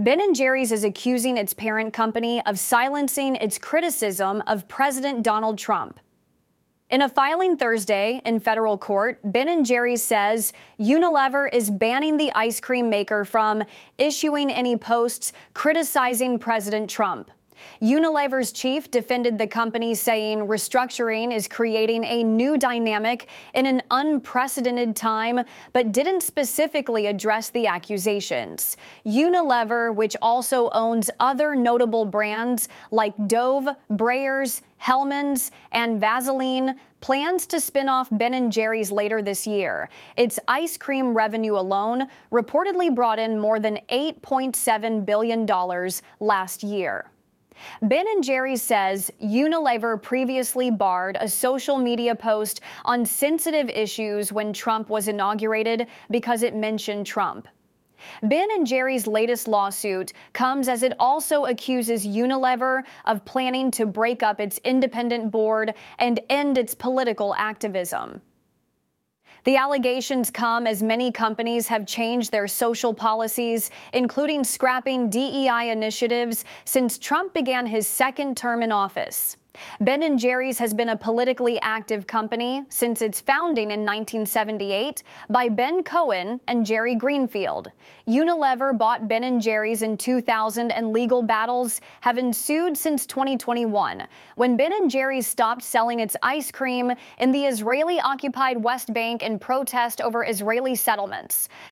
Ben & Jerry's is accusing its parent company of silencing its criticism of President Donald Trump. In a filing Thursday in federal court, Ben & Jerry's says Unilever is banning the ice cream maker from issuing any posts criticizing President Trump. Unilever's chief defended the company, saying restructuring is creating a new dynamic in an unprecedented time, but didn't specifically address the accusations. Unilever, which also owns other notable brands like Dove, Breyers, Hellmann's, and Vaseline, plans to spin off Ben & Jerry's later this year. Its ice cream revenue alone reportedly brought in more than $8.7 billion last year. Ben & Jerry's says Unilever previously barred a social media post on sensitive issues when Trump was inaugurated because it mentioned Trump. Ben & Jerry's latest lawsuit comes as it also accuses Unilever of planning to break up its independent board and end its political activism. The allegations come as many companies have changed their social policies, including scrapping DEI initiatives since Trump began his second term in office. Ben & Jerry's has been a politically active company since its founding in 1978 by Ben Cohen and Jerry Greenfield. Unilever bought Ben & Jerry's in 2000, and legal battles have ensued since 2021, when Ben & Jerry's stopped selling its ice cream in the Israeli-occupied West Bank in protest over Israeli settlements.